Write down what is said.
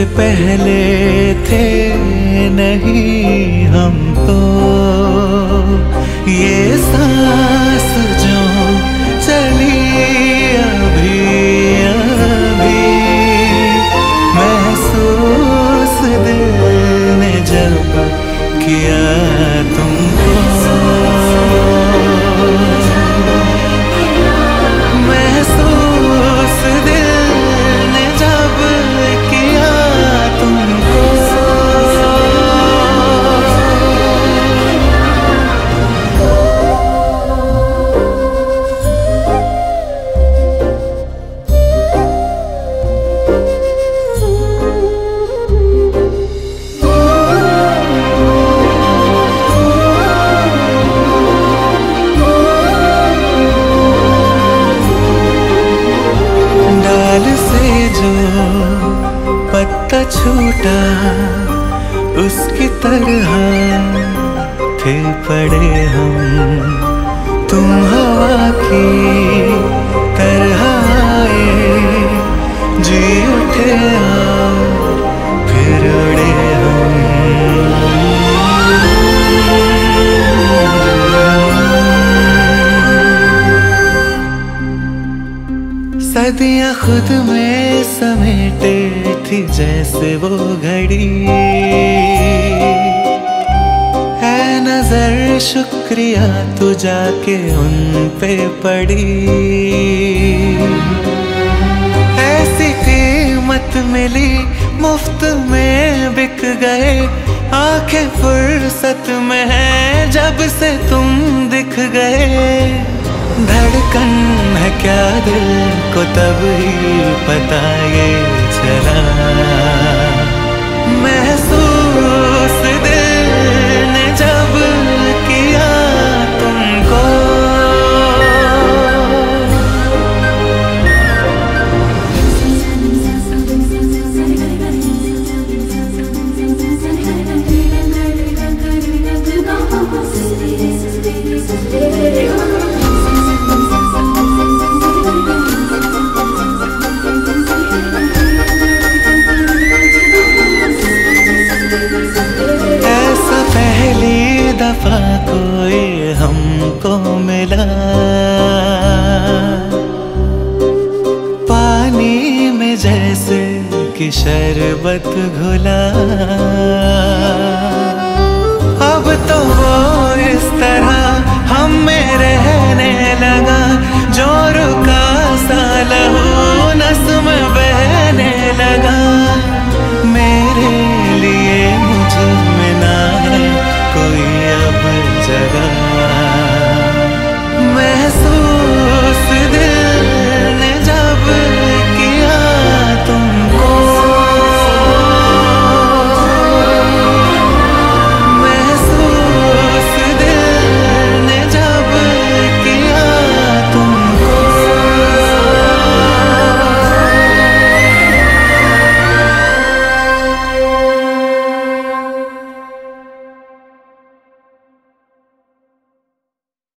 तुमसे पहले थे नहीं हम तो, ये सांस जो चली अभी अभी, महसूस दिल ने जब किया तुमको, महसूस दिल ने जब किया तुमको। पत्ता छूटा उसकी तरह थे पड़े हम, तुम हवा की तरह आए, जी उठे फिर उड़े हम। सदियां खुद में समेटे थी जैसे वो घड़ी, है नजर शुक्रिया तू जाके उन पे पड़ी, ऐसी कीमत मिली मुफ्त में बिक गए, आंखें फुर्सत में है जब से तुम दिख गए। धड़कन है क्या दिल को तब ही पता ये चला, महसूस दिल ने जब किया तुमको। दफा कोई हमको मिला, पानी में जैसे कि शरबत घुला, अब तो वो इस तरह